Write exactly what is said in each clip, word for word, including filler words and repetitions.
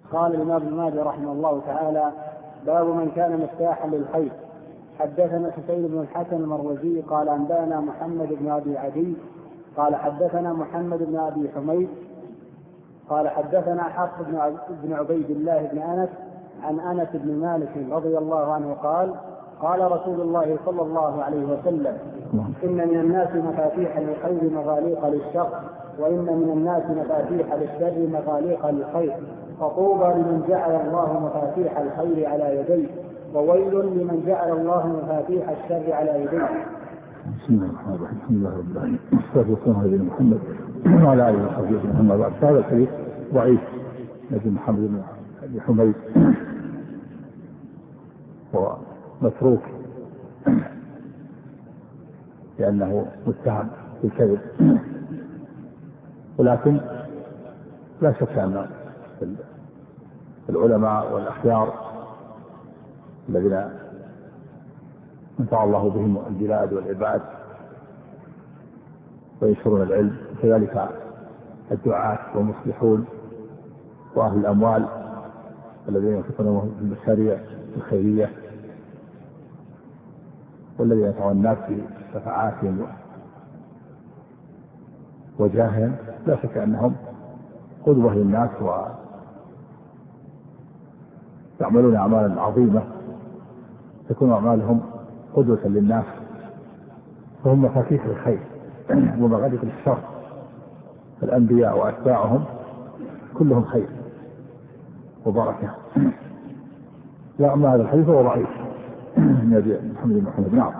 قال الإمام ابن ماجه رحمه الله تعالى: باب من كان مفتاحا للخير. حدثنا حسين بن الحسن المروزي قال أنبأنا محمد بن أبي عدي قال حدثنا محمد بن أبي حميد قال حدثنا حفص بن عبيد الله بن أنس عن أنس بن مالك رضي الله عنه قال: قال رسول الله صلى الله عليه وسلم: إن من الناس مفاتيح للخير مغاليق للشر، وإن من الناس مفاتيح للشر مغاليق للخير، فطوبى لمن جعل الله مفاتيح الخير على يديه، وويل لمن جعل الله مفاتيح الشر على يديه. بسم الله الرحمن الرحيم. الحمد لله رب العالمين، والصلاة والسلام على نبينا محمد وعلى آله وصحبه أجمعين. أما بعد، هذا الحديث ضعيف. لكن محمد بن أبي حميد هو متروك لأنه متهم بالكذب، ولكن لا شك أن العلماء والأخيار الذين انفع الله بهم البلاد والعباد وينشرون العلم، كذلك الدعاة والمصلحون وأهل الأموال الذين ينفقون في المشاريع الخيرية والذين ينفعون الناس بشفاعاتهم وجاههم، لا شك أنهم قدوة للناس ويعملون أعمالا عظيمة تكون أعمالهم قدوة للناس، فهم مفاتيح الخير ومغاليق الشر. الأنبياء وأتباعهم كلهم خير وبركة. لا، أما هذا الحديث هو ضعيف من أبي محمد بن محمد. نعم،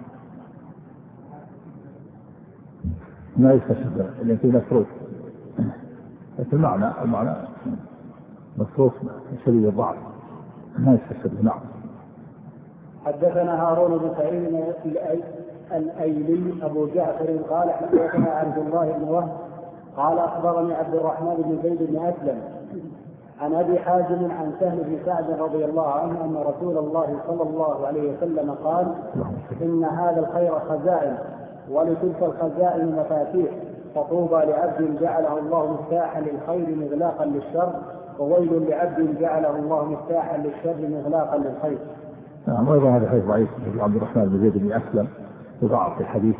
ما يستشهد لأن فيه مسروق، لكن المعنى المعنى مسروق شديد الضعف، ما يستشهد. نعم. حدثنا هارون بن سعيد الأيلي أبو جعفر قال حدثنا عبد الله بن وهب قال أخبرني عبد الرحمن بن زيد بن أسلم عن أبي حازم عن سهل بن سعد رضي الله عنه أن رسول الله صلى الله عليه وسلم قال: إن هذا الخير خزائن، ولتلك الخزائن مفاتيح، فطوبى لعبد جعله الله مفتاحا للخير مغلاقا للشر، وويل لعبد جعله الله مفتاحا للشر مغلاقا للخير. نعم، وأيضا هذا حديث ضعيف. عبد الرحمن بن زيد بن أسلم يضاعف في الحديث،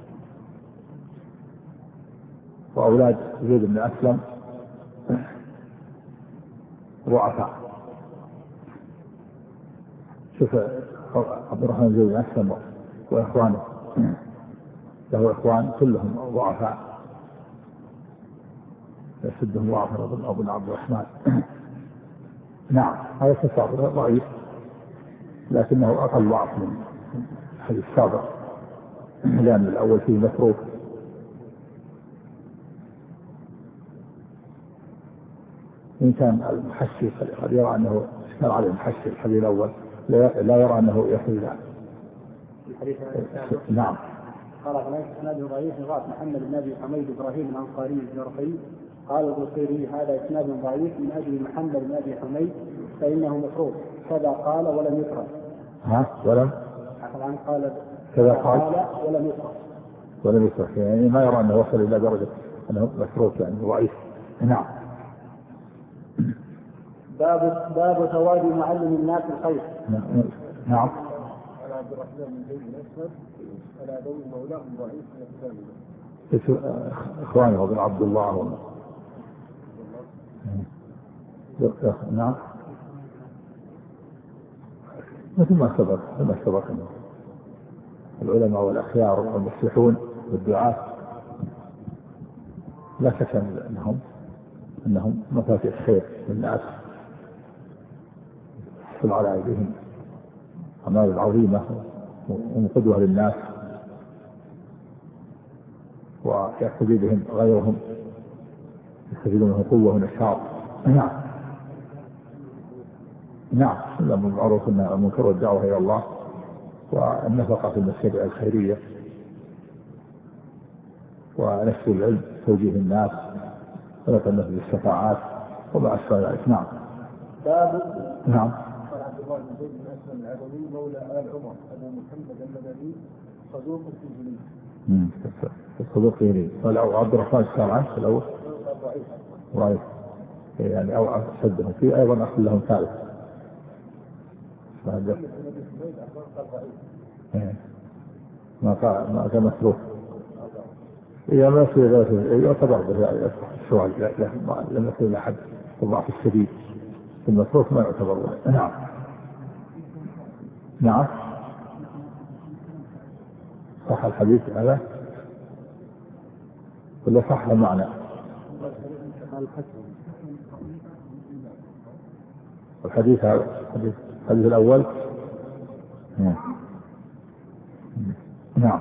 وأولاد زيد بن أسلم ضعفاء. شوف عبد الرحمن بن زيد بن أسلم وإخوانه، له إخوان كلهم ضعفاء يشدهم ضعف أبو عبد الرحمن. نعم، هذا تصور ضعيف لكنه أقل ضعف من الحديث السابق، لأن الأول فيه متروك. إن كان المحشي قد يرى أنه اشترى عليه المحشي الحديث الأول، لا يرى أنه يحيي ذلك. نعم. قال هناك إسناد ضعيف لغاية محمد بن أبي حميد إبراهيم الأنصاري الجرحي. قال البصيري: هذا إسناد ضعيف من أجل محمد بن أبي حميد فإنه مفروض، كذا قال ولم يترك. ها ولم طبعا قال كذا قال ولم يترك ولم يترك يعني ما يرى أنه وصل إلى درجة أنه مفروض، يعني ضعيف. نعم. باب باب ثواب معلم الناس الخير. نعم. على عبد الرحمن بن زيد الأسود على دون مولاه ضعيف من إخوانه بن عبد الله. نعم، مثل ما سبق ما سبق العلماء والأخيار والمصلحون والدعاة لا شك أنهم أنهم مفاتيح خير للناس، يحصل على أيديهم أعمال عظيمة وقدوة للناس، ويقتدي بهم غيرهم يستفيدون منه قوة ونشاط. نعم. نعم، الأمر بالمعروف والنهي عن المنكر والدعوة إلى الله والنفقة في المشاريع الخيرية ونشر العلم، توجيه الناس، ونفع الناس بالشفاعات وما أشبه ذلك. نعم. باب. نعم. قال عبد الله بن زيد بن أسلم العدوي مولى آل عمر أبو محمد المدني صدوق في جليل. امم صدوق في جليل. قال عبد الرحمن الشرعي الأول ضعيف. يعني أو أشدهم فيه أيضا أخذ لهم ثالث. ما قال ما كان مسروق. إذا ما في ذلك يعتبر السؤال لم يكن لأحد الضعف الشديد في المسروق ما يعتبر. نعم نعم صح الحديث هذا ولا صح المعنى؟ الحديث هذا الحديث الحديث الأول. نعم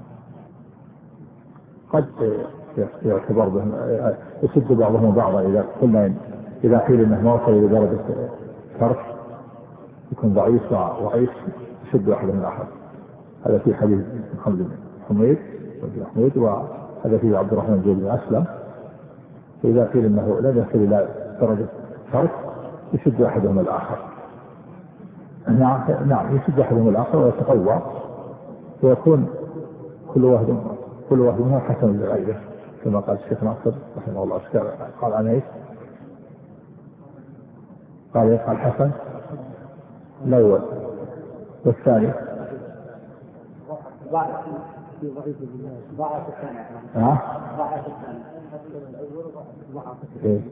قد يعتبر بهم يسد بعضهم بعضا إذا قلنا إذا قيل إنه ما وصل إلى درجة ترك يكون ضعيف وضعيف يسد أحد من الآخر. هذا في حديث محمد بن حميد حميد وهذا في عبد الرحمن بن أسلم. إذا قيل إنه لم يصل إلى درجة ترك يسد أحدهم الآخر. نعم نعم يسد أحدهم الآخر ويتقوى ويكون كل واحد كل واحد منها حسن لغيره كما قال الشيخ ناصر رحمه الله. قال عن ايش؟ قال يقال حسن الأول والثاني ضعف ضعف الثاني. ها؟ ضعف الثاني. ضعف ايه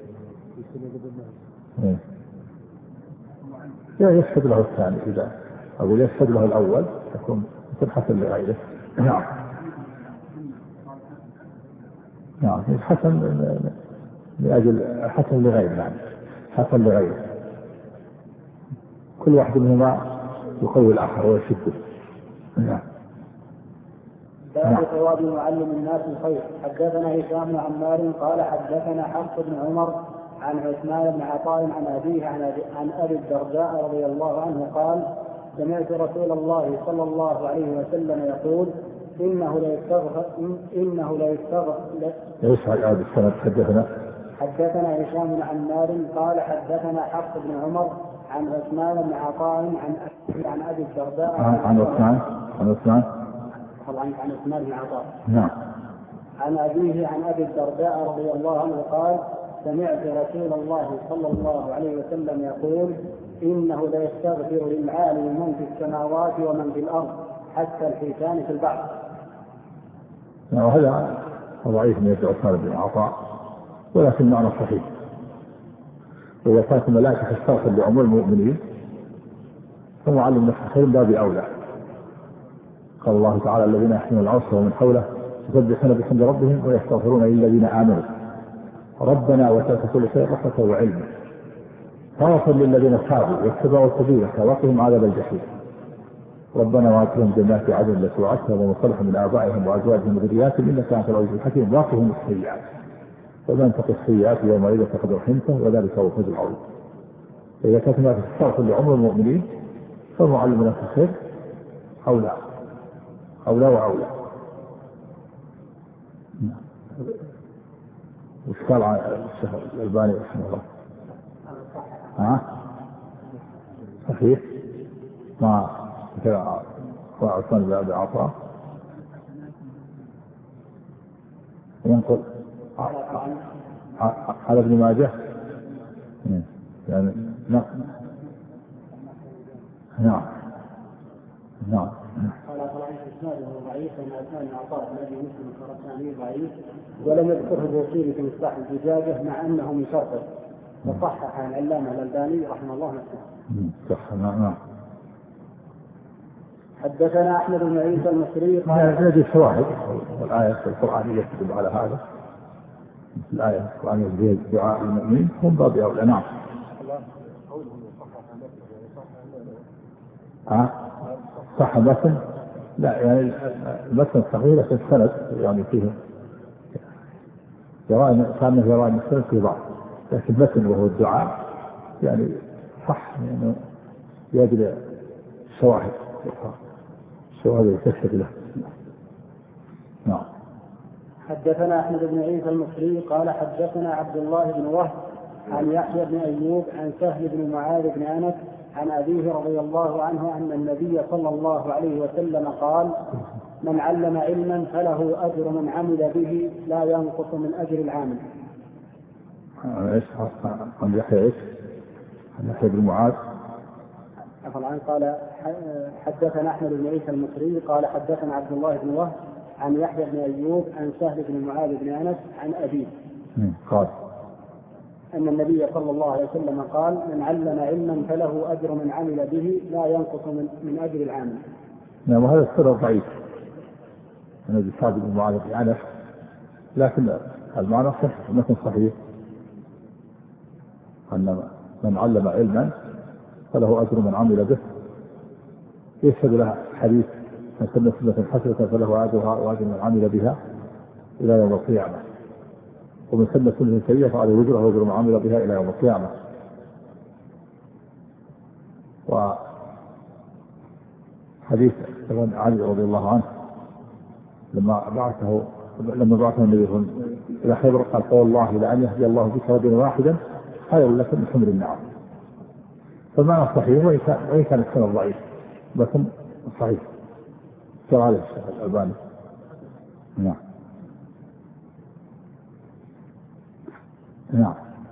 ايه يشهد له الثاني إذا أقول يشهد له الأول يكون يكون حسن لغيره. نعم نعم حسن لأجل حسن لغيره. نعم حسن لغيره كل واحد منهما يقوي الآخر ويشده. نعم باب ثواب معلم الناس الخير. حدثنا هشام بن عمار قال حدثنا حفص بن عمر عن عثمان بن عطاء عن أبيه عن أبي الدرداء رضي الله عنه قال سمعت رسول الله صلى الله عليه وسلم يقول إنه لا يستغفر إنه لا يستغفر ليش هذا السند؟ حدثنا حدثنا هشام بن عمار قال حدثنا حفص بن عمر عن عثمان بن عطاء عن عن أبي الدرداء عن عثمان عن عثمان طبعا عن عثمان بن عطاء نعم عن أبيه عن أبي الدرداء رضي الله عنه قال سمعت رسول الله صلى الله عليه وسلم يقول إنه لا يستغفر للعالم من في السماوات ومن في الأرض حتى الحيتان في البحر. وهذا ضعيف من يد عثمان بن عطاء ولكن معنى صحيح. وإذا كانت الملائكة تستغفر لعموم المؤمنين فمعلم نفس الخير باب أولى. قال الله تعالى الذين يحملون العرش ومن حوله يسبحون بحمد ربهم ويستغفرون للذين آمنوا ربنا وسعت كل شيء رحمة وعلما فاغفر للذين تابوا واتبعوا سبيلك وقهم عذاب الجحيم ربنا وادخلهم جنات عدن التي وعدتهم ومن صلح من آبائهم وأزواجهم وذرياتهم إنك أنت العزيز الحكيم وقهم السيئات ومن تقي السيئات يومئذ فقد رحمته وذلك هو الفوز العظيم. إذا كانت هناك تستغفر لعموم المؤمنين فمعلم نفس الخير أولى أولى وأولى. وش قال عن الشيخ الألباني رحمه الله؟ ها؟ صحيح؟ ما كذا عثمان بن أبي عطاء ينقل على ابن ماجه يعني نعم نعم نعم قال طبعا اسناده ضعيف ان عثمان بن عطاء الذي مسلم الخراساني ضعيف ولم يذكره البوصيري في مصباح الزجاجه مع انه من شرطه وصحح عن العلامه الألباني رحمه الله نفسه. صح نعم. حدثنا احمد بن عيسى المصري قال هذه الشواهد والايه القرانيه تدل على هذا. الايه القرانيه فيها دعاء المؤمنين هم باب اولى. نعم. ها صح مثل لا يعني المثل صغيرة في السند يعني فيه جرائم كان جرائم السند في بعض لكن المثل وهو الدعاء يعني صح يعني يجري الشواهد الشواهد تشهد له. نعم. حدثنا أحمد بن عيسى المصري قال حدثنا عبد الله بن وهب عن يحيى بن أيوب عن سهل بن معاذ بن أنس عن أبيه رضي الله عنه أن النبي صلى الله عليه وسلم قال من علم علما فله أجر من عمل به لا ينقص من أجر العامل. ايش عن يحيى ايش؟ عن يحيى بن معاذ. طبعا قال حدثنا احمد بن عيسى المصري قال حدثنا عبد الله بن وهب عن يحيى بن ايوب عن سهل بن معاذ بن انس عن ابيه قال ان النبي صلى الله عليه وسلم قال: من علم علما فله اجر من عمل به لا ينقص من, من اجر العامل. نعم. وهذا السر ضعيف من ابي سعد بن معاذ بن انس، لكن المعنى صحيح مثل صحيح ان من علم علما فله اجر من عمل به، يشهد له حديث: من سن سنة حسنة فله اجرها واجر من عمل بها الى يوم القيامة، ومن سن سنة سيئة فعليه وزرها واجر من عمل بها الى يوم القيامة. وحديث علي رضي الله عنه لما بعثه لما بعثه النبي الى خيبر قال: والله لأن يهدي الله بك رجلا واحدا خير لك من حمر النعم. فالمعنى صحيح وإن كان السند ضعيف لكن صحيح كما عليه الشيخ الألباني. نعم نعم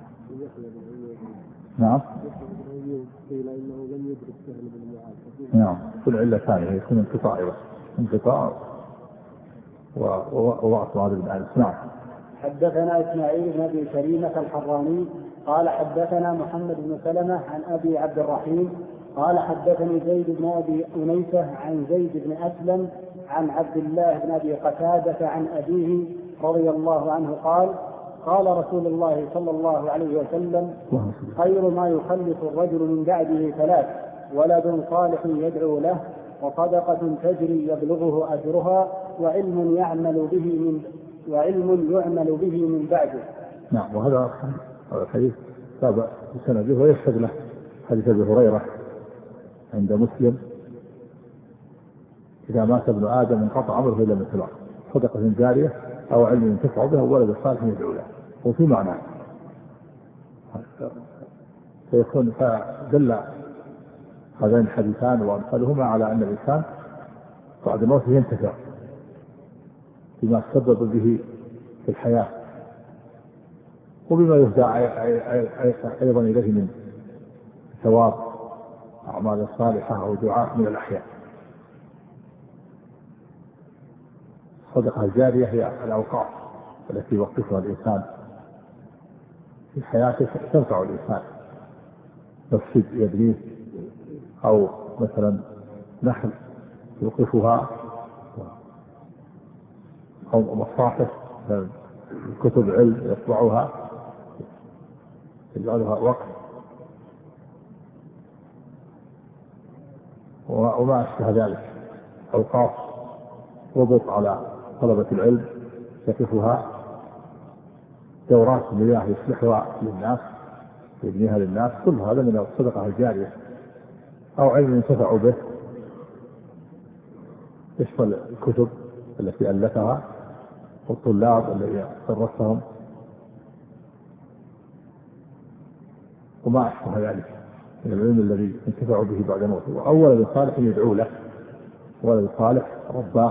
نعم نعم. كل علة ثانية يكون انقطاع انقطاع وضعف هذا بن أنس. نعم. حدثنا إسماعيل بن أبي كريمة الحراني قال حدثنا محمد بن سلمة عن أبي عبد الرحيم قال حدثني زيد بن أبي أنيسة عن زيد بن أسلم عن عبد الله بن أبي قتادة عن أبيه رضي الله عنه قال: قال رسول الله صلى الله عليه وسلم: خير ما يخلف الرجل من بعده ثلاث: ولد صالح يدعو له، وصدقة تجري يبلغه أجرها، وعلم يعمل به من وعلم يعمل به من بعده. نعم. وهذا الحديث تابع بسنده ويشهد له حديث ابي هريره عند مسلم: اذا مات ابن ادم انقطع عمره الا من ثلاث: صدقة جارية او علم ينتفع به او ولد صالح يدعو له. وفي معنى فيكون فدل هذين الحديثان وامثالهما على ان الانسان بعد موته ينتفع بما تسبب به في الحياة، وبما يهدى أيضا إليه من ثواب أعمال صالحة أو دعاء من الأحياء. الصدقة الجارية هي الأوقاف التي يوقفها الإنسان في حياته تنفع الإنسان، مسجد يبنيه أو مثلا نحل يوقفها أو مصاحف كتب علم يطبعها يجعلها وقف وما أشبه ذلك. أوقاف وضط على طلبة العلم يقفها، دورات مياه يصلحها للناس يبنيها للناس، كل هذا من الصدقة الجارية. أو علم ينتفع به يشمل الكتب التي ألفها والطلاب الذين درسهم وما أشبه ذلك من العلم الذي ينتفع به بعد موته. أو ولد صالح يدعو له، ولد صالح رباه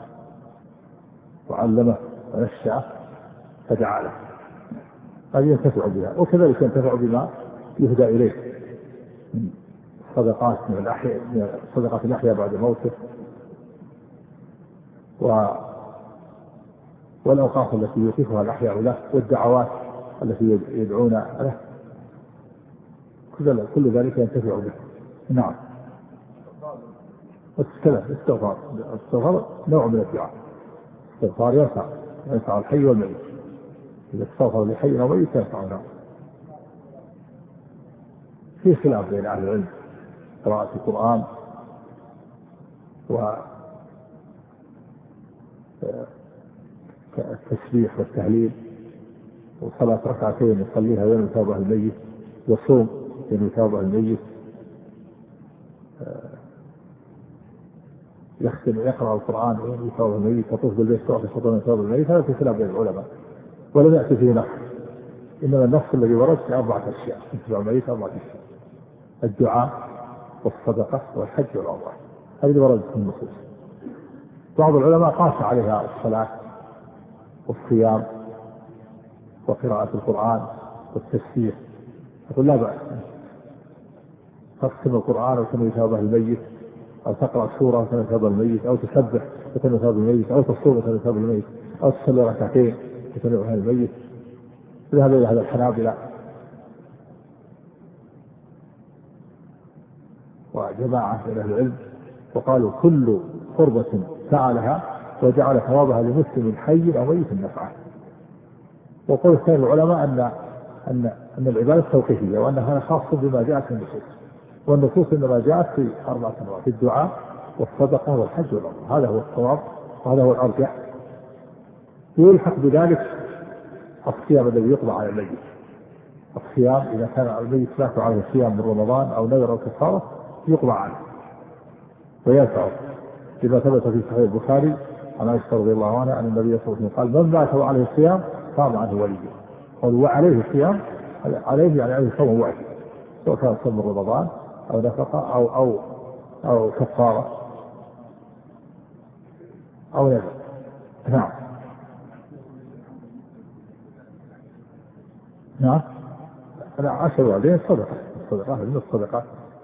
وعلمه ونشأه فدعا له، هذه ينتفع بها. وكذلك ينتفع بما يهدى إليه من صدقات من الأحياء من صدقات الأحياء بعد موته و والأوقاف التي يوقفها الأحياء له والدعوات التي يدعون له، كل ذلك ينتفع به. نعم. الاستغفار الاستغفار نوع من الدعاء. الاستغفار ينفع ينفع الحي والميت، إذا استغفر لحي أو ميت ينفعنا. في خلاف بين أهل العلم قراءة القرآن و التسبيح والتهليل وصلاة ركعتين يصليها يوم توبة الميت، وصوم يوم توبة الميت، يختم يقرأ القرآن يوم توبة الميت، يطوف بالبيت في خطوة توبة الميت. هذا في خلاف بين العلماء ولم يأتي فيه نص، إنما النص الذي ورد في أربعة أشياء يتبع الميت أربعة أشياء: الدعاء والصدقة والحج والعمرة، هذه وردت في النصوص. بعض العلماء قاس عليها الصلاة والصيام وقراءة القرآن والتسبيح يقول لا بأس تختم القرآن وتنوي ثواب الميت، أو تقرأ سورة وتنوي ثواب الميت، أو تسبح وتنوي ثواب الميت، أو تصوم وتنوي ثواب الميت، أو تصلي ركعتين وتنوي ثواب الميت. ذهب إلى هذا الحنابلة وجماعة من أهل العلم وقالوا كل قربة فعلها وجعل ثوابها لمسلم حي أو ميت نفعه. وقول ثاني العلماء أن أن أن العبادة توقيفية، وأن هذا خاص بما جاءت في النصوص، والنصوص إنما جاءت في أربع أنواع: في الدعاء والصدقة والحج والعمرة. هذا هو الصواب وهذا هو الأرجح. يلحق بذلك الصيام الذي يقضى على الميت. الصيام إذا كان الميت مات عليه الصيام من رمضان أو نذر أو كفارة يقضى عنه وينفعه، لما ثبت في صحيح البخاري عن عائشة رضي الله عنها أن النبي صلى الله عليه وسلم قال: من مات وعليه الصيام قام عنه وليه. قالوا وعليه الصيام، عليه يعني عليه صوم واجب، سواء كان صوم رمضان أو نفقة أو أو أو كفارة أو نذر. نعم نعم. أنا عشر والدين صدقة، الصدقة من الصدقة،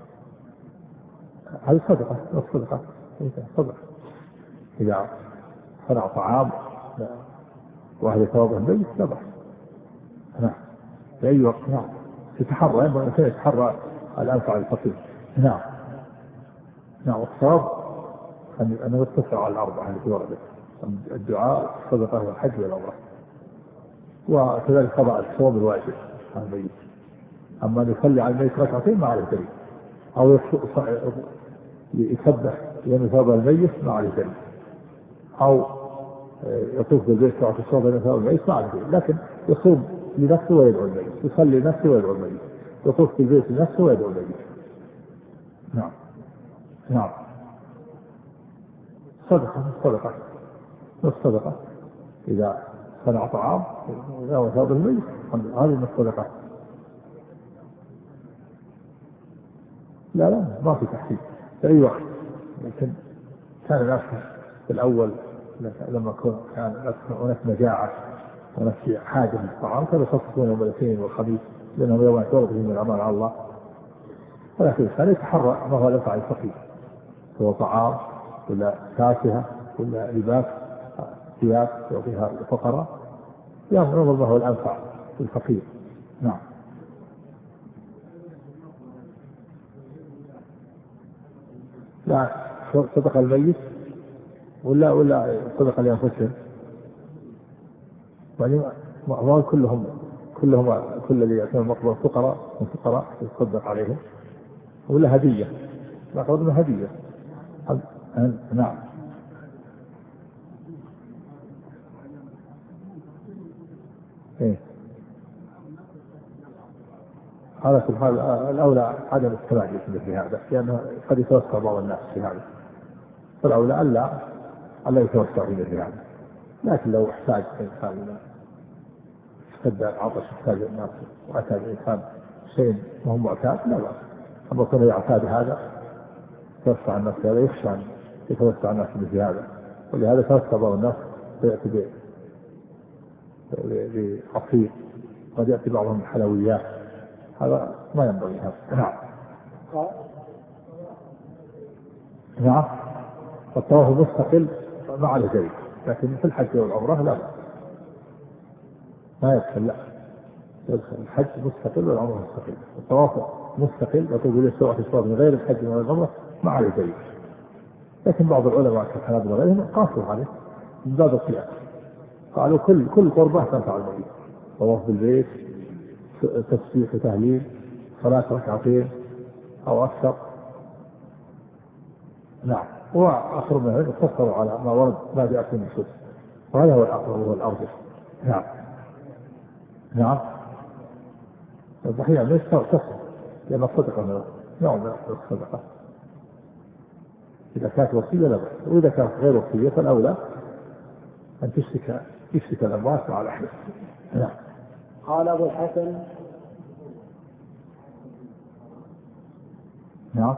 هذه صدقة الصدقة صدقة. إذا صنع طعام وأهل ثوابه البيت لا بأس. نعم في أي وقت. نعم يتحرى ينبغي يتحرى الأنفع الفقير. نعم نعم. والصواب أن يتصل على الأربعة التي وردت: الدعاء الصدقة والحج والعمرة، وكذلك قضاء الصوم الواجب على الميت. أما أن يصلي على الميت ركعتين ما عليه دليل، أو يسبح لأن ثواب الميت ما عليه دليل، أو يطوف بالبيت ساعة الصوم لأن ثواب الميت ما عليه دليل، لكن يصوم لنفسه ويدعو الميت، يصلي لنفسه ويدعو الميت، يطوف بالبيت لنفسه ويدعو الميت. نعم نعم. صدقة صدقة الصدقة إذا صنع طعام وناول ثواب الميت هذه من الصدقة. لا لا ما في تحديد في أي وقت. لكن كان الناس في الأول لما كان هناك مجاعة وناس حاجة من الطعام كانوا يخصصون يوم الاثنين والخميس لأنهم يوم يعتبر فيه من الأعمال على الله. ولكن الإنسان يتحرى ما هو الأنفع الفقير، سواء طعام ولا فاكهة ولا لباس ثياب يعطيها الفقراء، ينظر ما هو الأنفع الفقير. نعم. لا صدق الميت ولا ولا صدق لأنفسهم، يعني ما كلهم كلهم كل اللي يأتون المقبرة فقراء وفقراء يصدق عليهم، ولا هدية لا قصدنا هدية. نعم. إيه هذا سبحان الأولى عدم التبادل في هذا، لأنه قد يتوسع بعض الناس في هذا، فالأولى ألا ألا يتوسع في مثل هذا. لكن لو احتاج الإنسان اشتد العطش احتاج الناس وأتى الإنسان شيء وهو معتاد لا بأس. أما كونه يعتاد هذا يتوسع الناس هذا يخشى أن يتوسع الناس مثل هذا، ولهذا توسع بعض الناس فيأتي بعصير، قد يأتي بعضهم حلويات، هذا ما ينبغي هذا. نعم نعم. والطواف مستقل ما عليه دليل، لكن في الحج والعمرة لا ما يدخل، لا يدخل الحج مستقل والعمرة مستقل. الطواف مستقل يطوف إليه سواء في الطواف من غير الحج ولا العمرة ما عليه دليل، لكن بعض العلماء كالحنابلة وغيرهم قاسوا عليه من باب القياس، قالوا كل كل قربة تنفع المريض: طواف بالبيت، تسبيح وتهليل، صلاة ركعتين أو أكثر. نعم. وآخر من العلم اقتصروا على ما ورد ما جاء في النصوص، وهذا هو الأقرب وهو الأرجح. نعم نعم. الضحية ليس تصل لأن الصدقة من نوع من الصدقة، إذا كانت وصية لا بأس، وإذا كانت غير وصية فالأولى أن تشتك تشتك الأموات مع الأحياء. نعم. قال أبو الحسن نعم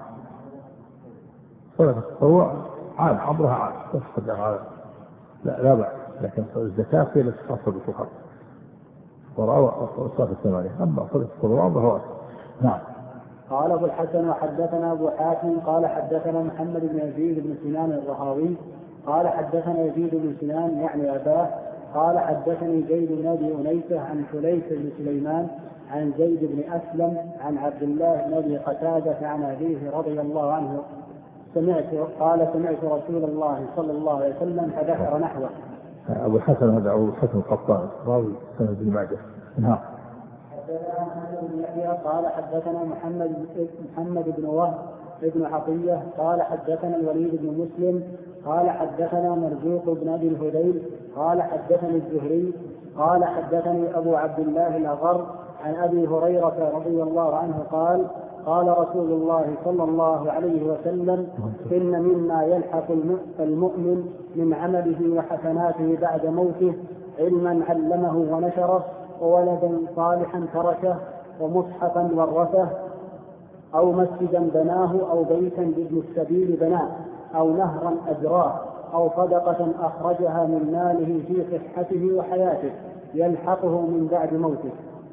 صدقة هو عام عمرها عام تصدق على لا لا بأس، لكن الزكاة هي التي تصل بالفقراء. وراء الصلاة الثمانية، أما صلاة الصلوات فهو نعم. قال أبو الحسن وحدثنا أبو حاتم قال حدثنا محمد بن يزيد بن سنان الرهاوي قال حدثنا يزيد بن سنان يعني أباه قال حدثني زيد بن أبي أنيسة عن حليف بن سليمان عن زيد بن أسلم عن عبد الله بن أبي قتادة عن أبيه رضي الله عنه سمعت قال سمعت رسول الله صلى الله عليه وسلم فذكر نحوه. أبو الحسن هذا أبو الحسن القطان راوي سند بن ماجه. نعم. حدثنا محمد بن يحيى قال حدثنا محمد محمد بن وهب بن عطية قال حدثنا الوليد بن مسلم قال حدثنا مرزوق بن أبي الهذيل قال حدثني الزهري قال حدثني أبو عبد الله الأغر عن أبي هريرة رضي الله عنه قال قال رسول الله صلى الله عليه وسلم إن مما يلحق المؤمن من عمله وحسناته بعد موته علما علمه ونشره وولدا صالحا تركه ومصحفا ورثه أو مسجدا بناه أو بيتا لابن السبيل بناه أو نهرا أجراه أو صدقة أخرجها من ماله في صحته وحياته يلحقه من بعد موته.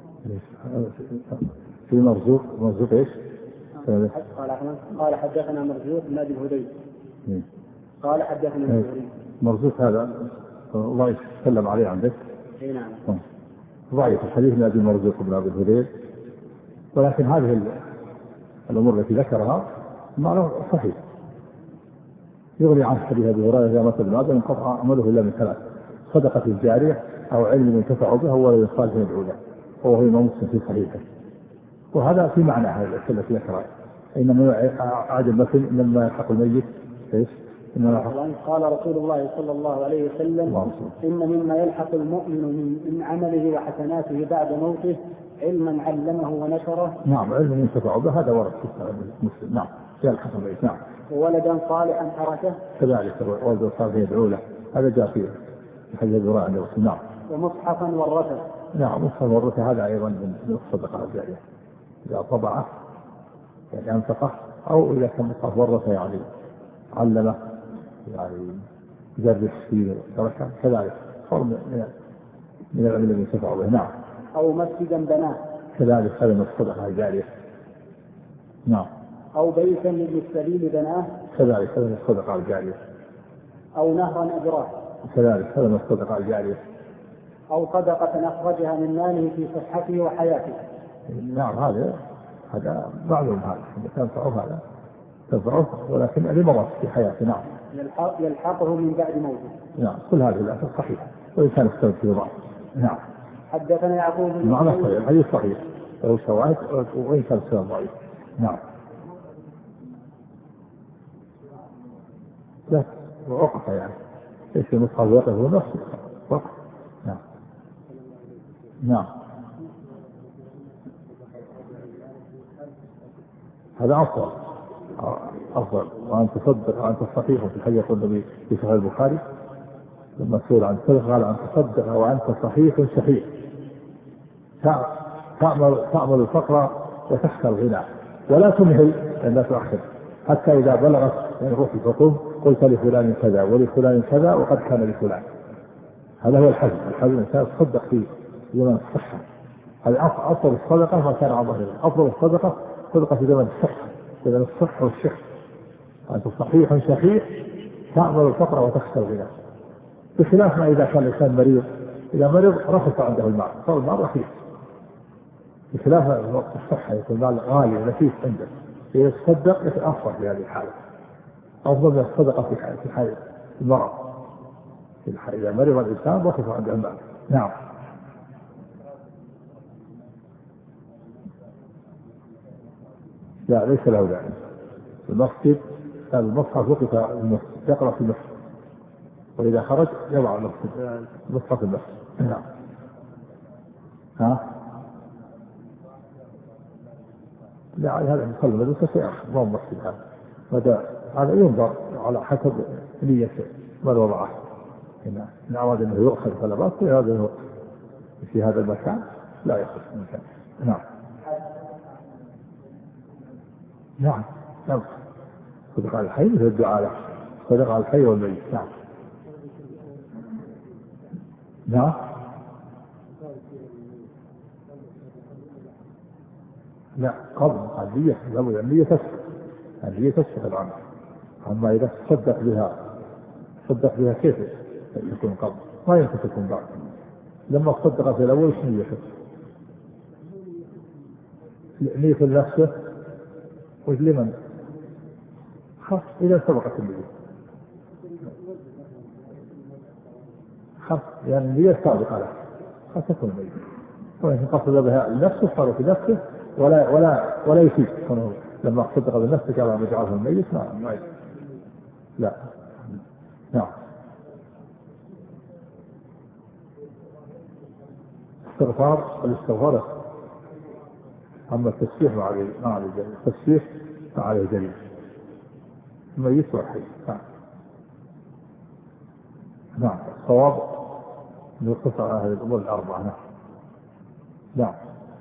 في مرزوق مرزوق ايش؟ قال قال حدثنا مرزوق بن ابي الهذيل قال حدثنا الزهري. مرزوق هذا الله يسلم عليه عندك. اي نعم. ضعيف الحديث من ابي مرزوق بن ابي الهذيل، ولكن هذه الامور التي ذكرها معناه صحيح يغني عن حديث ابي هريره اذا مات ابن ادم انقطع عمله الا من ثلاث: صدقه الجاريه او علم ينتفع به او ولد صالح يدعو له، وهو امام مسلم في صحيحه. وهذا في معنى هذا التي ذكرها، انما عاد المثل لما يلحق الميت ايش؟ قال رسول الله صلى الله عليه وسلم ان مما يلحق المؤمن من عمله وحسناته بعد موته علما علمه ونشره. نعم، علم ينتفع به هذا ورد في مسلم. نعم، يلحق الميت. نعم. وولدا صالحا تركه كذلك ولد صالح يدعو له، هذا جاء في حديث ابي هريره. نعم. ومصحفا ورثه. نعم، مصحفا ورثه هذا ايضا من الصدقه الجاريه إذا طبعه يعني أنفقه، أو إذا كان مصحف ورثه يعني علمه يعني جرس فيه تركه، كذلك صار من من العلم الذي ينتفع به. نعم. أو مسجدا بناه، كذلك هذا من الصدقة الجارية. نعم. أو بيتا لابن السبيل بناه، كذلك هذا من الصدقة الجارية. أو نهرا أجراه، كذلك هذا من الصدقة الجارية. أو صدقة أخرجها من ماله في صحته وحياته. نعم، هذا هذا معلوم، هذا تنفعه، هذا تنفعه ولكن لمرض في حياته. نعم. يلحق يلحقه من بعد موته. نعم، كل هذه الأشياء صحيحة وإن كان اختلف في بعض. نعم. حدثنا يعقوب بن معنى صحيح، الحديث صحيح له شواهد وإن كان السند ضعيف. نعم. لا وقف يعني ايش المصحف وقف هو نفسه وقف. نعم. نعم، هذا أفضل أفضل وأن تصدق وأن تصحيح. في الحديث يقول النبي في صحيح البخاري لما سئل عن الصدقة قال أن تصدق وأنت صحيح شحيح تعمل تعمل الفقر وتخشى الغنى ولا تمهل أن تؤخر حتى إذا بلغت يعني روح الحكم قلت لفلان كذا ولفلان كذا وقد كان لفلان. هذا هو الحزم. الحزم الإنسان يتصدق فيه زمن الصحة. هذا أفضل الصدقة ما كان على ظهره. أفضل الصدقة صدقة في زمن الصحة، زمن الصحة والشح. أنت صحيح شحيح تعمل الفقر وتخشى الغنى، بخلاف ما إذا كان الإنسان مريض. إذا مريض رخص عنده المال، صار المال رخيص، بخلاف وقت الصحة يكون المال غالي ونفيس عنده، يتصدق يتأثر في هذه الحالة. أفضل من الصدقة في حال المرض. إذا مرض الإنسان رخص عنده المال. نعم. لا ليس له داعي. المسجد المصحف وقف المسجد يقرأ في المسجد، وإذا خرج يضع المسجد مصحف المسجد. نعم. ها؟ لا هذا يصلي مدرسة شيء آخر، ما هو مسجد هذا. هذا هذا ينظر على حسب نية من وضعه. إن إن أراد أنه يؤخذ فلا بأس، وإن أراد أنه في هذا المكان لا يأخذ المكان. نعم. نعم. نعم. صدق على الحي مثل الدعاء له، صدق على الحي والميت. نعم. نعم. لا قبل النية لابد النية تسبق النية تسبق العمل. أما إذا تصدق بها تصدق بها كيف يكون قبل؟ ما يمكن تكون بعد. لما تصدق في الأول شو نيته؟ نية لنفسه وش خاص إذا سبقت النية خاص يعني النية سابقة له خاص تكون النية. وإن قصد بها لنفسه صار في نفسه ولا ولا ولا يفيد لما تصدق بنفسك على مجعله الميت ما ما يفيد. لا نعم. استغفار الاستغفار. أما التسبيح ما عليه ما عليه دليل. التسبيح ما عليه دليل. الميت والحي. نعم. نعم الصواب يقص على هذه الأمور الأربعة. نعم. نعم.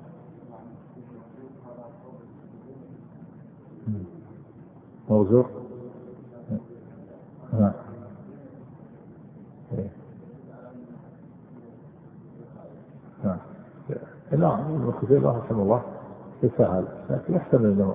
موضوع. نعم. نعم. لا ابن خزيمة رحمه الله يسهل لكن يحتمل انه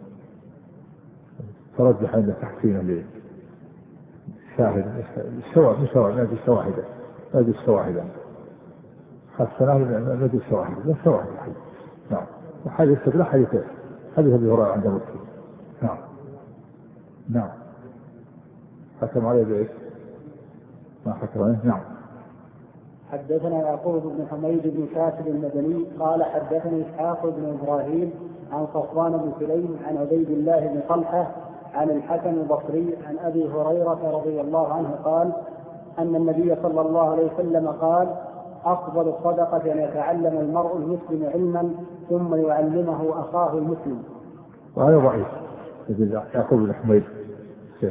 ترجح عند تحسينه للشاهد الشواهد مش شواهد نادي الشواهد نادي الشواهد حسناه نادي الشواهد لا شواهد الحديث. نعم. وحديث لا حديث حديث ابي هريرة عند مسلم. نعم. نعم. حكم عليه بايش؟ ما حكم عليه. نعم. حدثنا يعقوب بن حميد بن كاسب المدني قال حدثني اسحاق بن ابراهيم عن صفوان بن سليم عن عبيد الله بن طلحه عن الحسن البصري عن ابي هريره رضي الله عنه قال ان النبي صلى الله عليه وسلم قال افضل الصدقه ان يتعلم المرء المسلم علما ثم يعلمه اخاه المسلم. وهذا ضعيف. يعقوب بن حميد الشيخ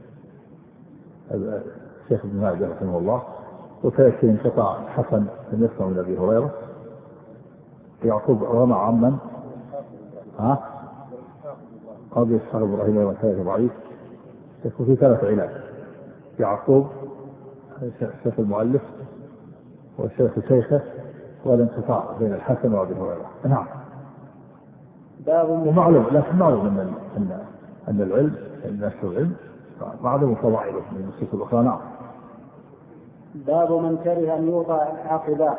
الشيخ ابن ماجه رحمه الله وتأتي انقطاع حسن بن يسمع من أبي هريرة. يعقوب رمى عمن ها أبي إسحاق إبراهيم وثلاثة ضعيف. يكون في ثلاث علاج يعقوب شيخ المؤلف والشيخ شيخه والانقطاع بين الحسن وأبي هريرة. نعم. ومعلوم لكن معلوم أن أن أن العلم الناس العلم معلوم فضائله من النصوص الأخرى. نعم. باب من كره أن يوضع عقباه.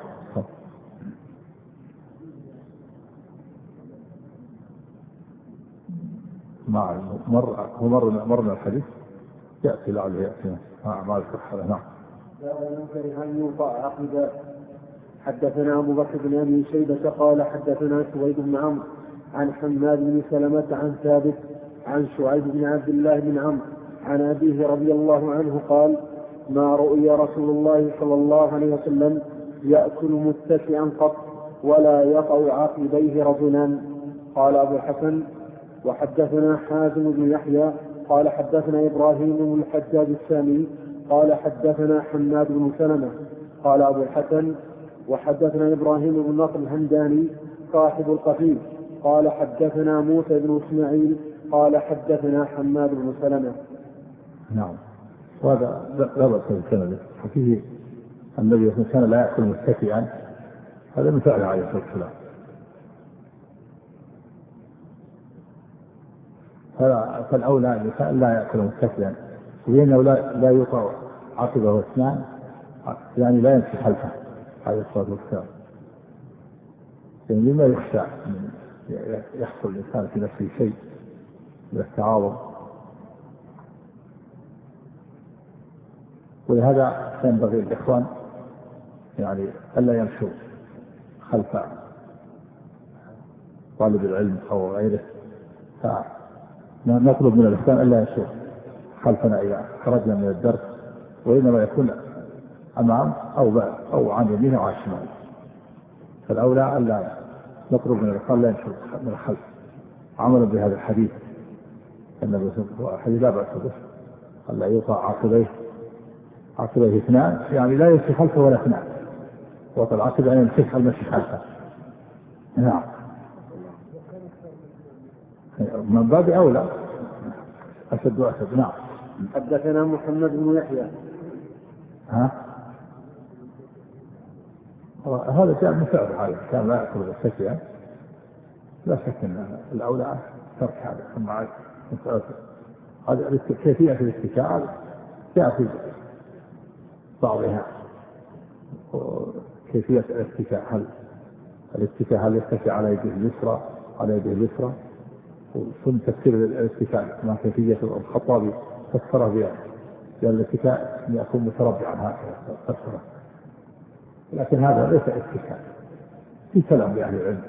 مع مر مر مرنا الحديث يأتي لعله يأتي مع ما الصحة. نعم. باب من كره أن يوضع عقباه. حدثنا أبو بكر بن أبي شيبة قال حدثنا سويد بن عمرو عن حماد بن سلمة عن ثابت عن شعيب بن عبد الله بن عمرو عن أبيه رضي الله عنه قال ما رؤي رسول الله صلى الله عليه وسلم يأكل متكئا قط ولا يطأ عقبيه رجلا. قال أبو الحسن وحدثنا حازم بن يحيى قال حدثنا إبراهيم بن الحجاج السامي قال حدثنا حماد بن سلمة. قال أبو الحسن وحدثنا إبراهيم بن نصر الهمداني صاحب القفيل قال حدثنا موسى بن إسماعيل قال حدثنا حماد بن سلمة. نعم. وهذا لا بأس بالسند فيه النبي صلى الله عليه وسلم كان لا يأكل متكئا. هذا من فعل عليه الصلاة والسلام. فالأولى الإنسان لا يأكل متكئا لأنه لا لا يطأ عقبه واثنان يعني لا يمشي خلفه عليه الصلاة والسلام. يعني لما يخشى يحصل الإنسان في نفسه شيء من التعاظم. ولهذا ينبغي الإخوان يعني ألا يمشوا خلف طالب العلم أو غيره. فنطلب من الإخوان ألا يمشوا خلفنا إذا خرجنا من الدرس وإنما يكون أمام أو بعد أو عن يمينه أو عن شماله. فالأولى ألا نطلب من الإخوان لا يمشوا من الخلف عملا بهذا الحديث. النبي صلى الله عليه وسلم الحديث لا بأس به ألا يوقع عقبيه عقبه اثنان يعني لا يمشي خلفه ولا اثنان. وطل العقب يعني يمشي المشي خلفه. نعم. من باب أولى أشد وأشد. نعم. حدثنا محمد بن يحيى. ها هذا كان مساعد هذا كان لا يأكل السكية لا شك أن الأولى ترك هذا. ثم مسألة هذا كيفية الاتكاء جاء في بعضها، كيفية الاتكاء هل الاتكاء هل يتكئ على يده اليسرى على يده اليسرى، ثم تفسير الاتكاء مع كيفية الخطابي فسره بها لأن الاتكاء أن يكون متربعا هكذا فسره، لكن هذا ليس اتكاء. في كلام لأهل العلم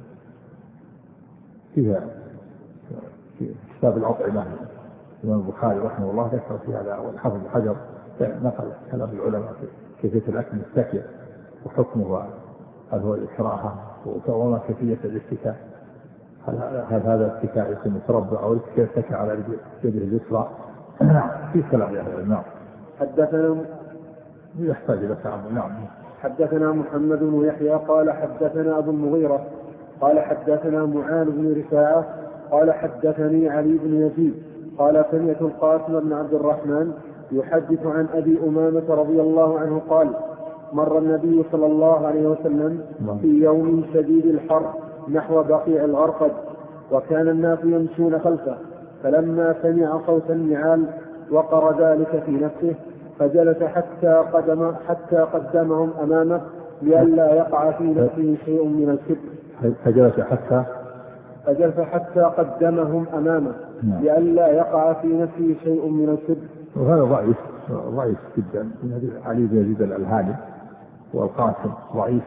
فيها في كتاب الأطعمة الإمام البخاري رحمه الله ذكر في هذا، والحافظ ابن حجر نقل كلام العلماء في كيفية الأكل مستكيا وحكمه، هل هو الإكراهة وما كيفية الاتكاء، هل, هل هذا الاتكاء يكون متربع أو يتكئ على يده اليسرى. في كلام يا أهل. نعم. حدثنا يحتاج إلى تعامل. نعم. حدثنا محمد بن يحيى قال حدثنا أبو المغيرة قال حدثنا معاذ بن رفاعة قال حدثني علي بن يزيد قال سمعت القاسم بن عبد الرحمن يحدث عن أبي أمامة رضي الله عنه قال مر النبي صلى الله عليه وسلم في يوم شديد الحر نحو بقيع الغرقد، وكان الناس يمشون خلفه، فلما سمع صوت النعال وقر ذلك في نفسه فجلس حتى قدم حتى قدمهم أمامه لئلا يقع في نفسه شيء من الكبر. فجلس حتى فجلس حتى قدمهم أمامه لئلا يقع في نفسه شيء من الكبر. وهذا ضعيف ضعيف جدا من حديث علي بن يزيد الألهاني والقاسم ضعيف،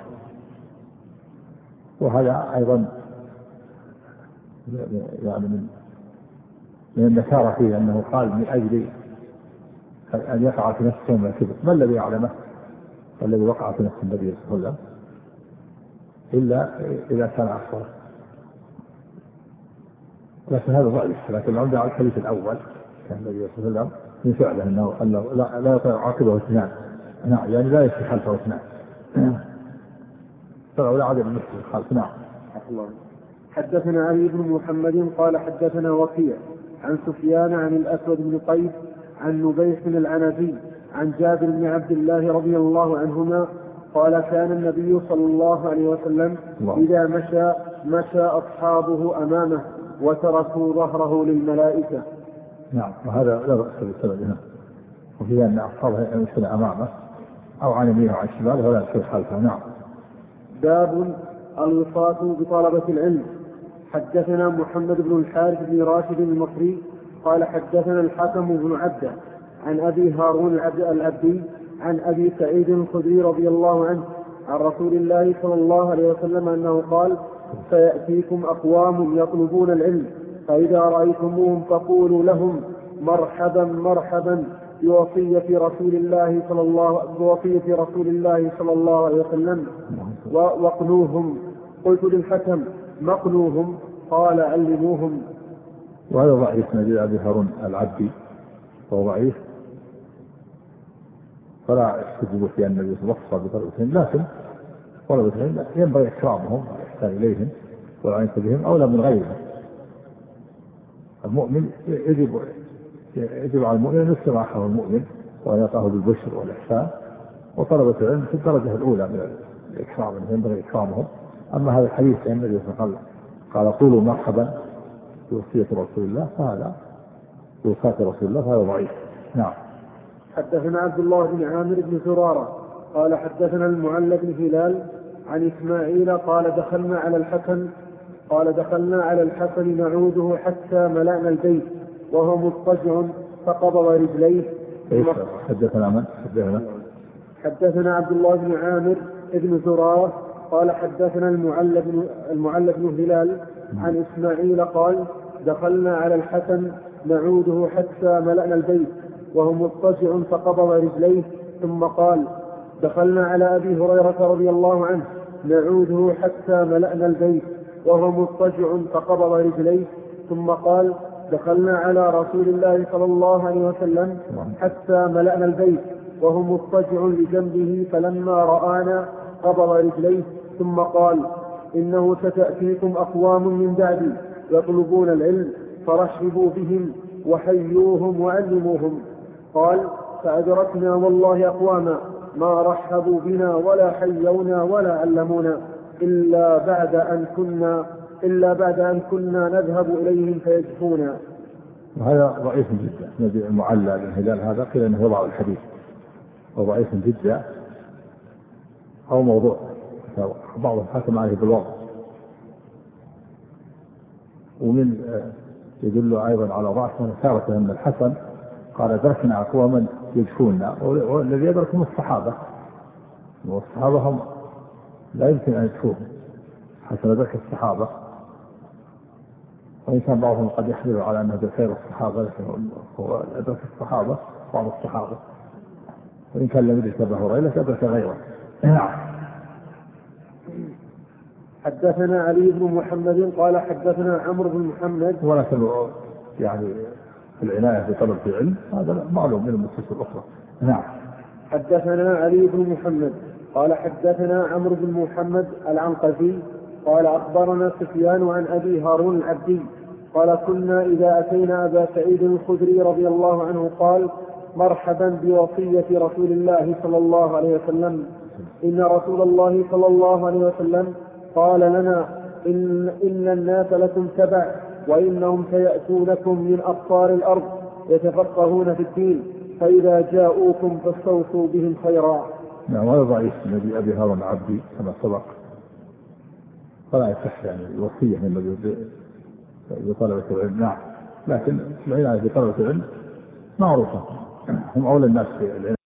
وهذا أيضا يعني من من النكارة فيه أنه قال من أجل أن يقع في نفسه من الكبر. ما الذي يعلمه والذي وقع في نفس النبي صلى الله عليه وسلم إلا إذا كان أخبر، لكن هذا ضعيف. لكن العمدة على الحديث الأول كان النبي صلى الله عليه وسلم من فعله أنه لا لا يطيع عاقبه اثنان، نعم يعني لا يمشي خلفه اثنان، فلا عدم المسلم خلف. نعم. حدثنا علي بن محمد قال حدثنا وكيع عن سفيان عن الأسود بن قيس عن نبيح بن العنزي عن جابر بن عبد الله رضي الله عنهما قال كان النبي صلى الله عليه وسلم إذا مشى مشى أصحابه أمامه وتركوا ظهره للملائكة. نعم. وهذا لا بأس بسببه، وفيه أن أصحابه يمشون أمامه أو عن يمينه وعن شماله ولا يمشون خلفه. نعم. باب الوصاة بطلبة العلم. حدثنا محمد بن الحارث بن راشد المصري قال حدثنا الحكم بن عبده عن أبي هارون العبدي عن أبي سعيد الخدري رضي الله عنه عن رسول الله صلى الله عليه وسلم أنه قال سيأتيكم أقوام يطلبون العلم فإذا رأيتموهم فقولوا لهم مرحبا مرحبا بوصية رسول الله صلى الله بوصية رسول الله صلى الله عليه وسلم وقنوهم. قلت للحكم مقنوهم؟ قال علموهم. وهذا ضعيف من أبي هارون العبدي وهو ضعيف، فلا يحتج في أن النبي صلى الله عليه وسلم بطلبة العلم، لكن طلبة العلم ينبغي إكرامهم والإحسان إليهم والعناية بهم أولى من غيرهم. المؤمن يجب يجب على المؤمن أن يسلم أخاه المؤمن وأن يعطاه بالبشر والإحسان، وطلبة العلم في الدرجة الأولى من الإكرام ينبغي إكرامهم. أما هذا الحديث أن النبي صلى الله عليه وسلم قال قولوا مرحبا بوصية رسول الله فهذا بوصاة رسول الله فهذا ضعيف. نعم. حدثنا عبد الله بن عامر بن زرارة قال حدثنا المعلى بن هلال عن إسماعيل قال دخلنا على الحسن قال دخلنا على الحسن نعوده حتى ملأنا البيت وهو مضطجع فقبض رجليه. حدثنا من؟ حدثنا حدثنا عبد الله بن عامر بن زرارة قال حدثنا المعلى بن المعلى بن هلال عن إسماعيل قال دخلنا على الحسن نعوده حتى ملأنا البيت وهو مضطجع فقبض رجليه. ثم قال دخلنا على أبي هريرة رضي الله عنه نعوده حتى ملأنا البيت وهو مضطجع فقبض رجليه. ثم قال دخلنا على رسول الله صلى الله عليه وسلم حتى ملأنا البيت وهو مضطجع لجنبه فلما رآنا قبض رجليه. ثم قال إنه ستأتيكم أقوام من بعدي يطلبون العلم فرحبوا بهم وحيوهم وعلموهم. قال فأدركنا والله أقواما ما رحبوا بنا ولا حيونا ولا علمونا إلا بعد أن كنا إلا بعد أن كنا نذهب إليهم فيجفونا. وهذا ضعيف جدا. الذي المعلى بن هلال هذا قيل أنه يضع الحديث، وضعيف جدا أو موضوع، بعضهم حكم عليه بالوضع. ومن يدل أيضا على ضعفه ثابت أن الحسن قال أدركنا أقواما يجفوننا، والذي يدركهم الصحابة، والصحابة هم لا يمكن أن يجفوهم حتى أدرك الصحابة. وإن كان بعضهم قد يحمل على أنه خير الصحابة، لكن هو أدرك الصحابة بعض الصحابة، وإن كان لم يدرك أبا هريرة أدرك غيره. نعم. حدثنا علي بن محمد قال حدثنا عمرو بن محمد. ولكن يعني العناية بطلب العلم هذا معلوم من النصوص الأخرى. نعم. حدثنا علي بن محمد قال حدثنا عمرو بن محمد العنقزي قال أخبرنا سفيان عن أبي هارون العبدي قال كنا إذا أتينا أبا سعيد الخدري رضي الله عنه قال مرحبا بوصية رسول الله صلى الله عليه وسلم، إن رسول الله صلى الله عليه وسلم قال لنا إن, إن الناس لكم تبع، وإنهم سيأتونكم من أقطار الأرض يتفقهون في الدين، فإذا جاءوكم فاستوصوا بهم خيرا. نعم. هذا ضعيف من أبي هارون العبدي كما سبق، فلا يصح يعني الوصية من الذي بطلبة العلم. نعم. لكن العناية بطلبة العلم معروفة، هم أولى الناس في العلم.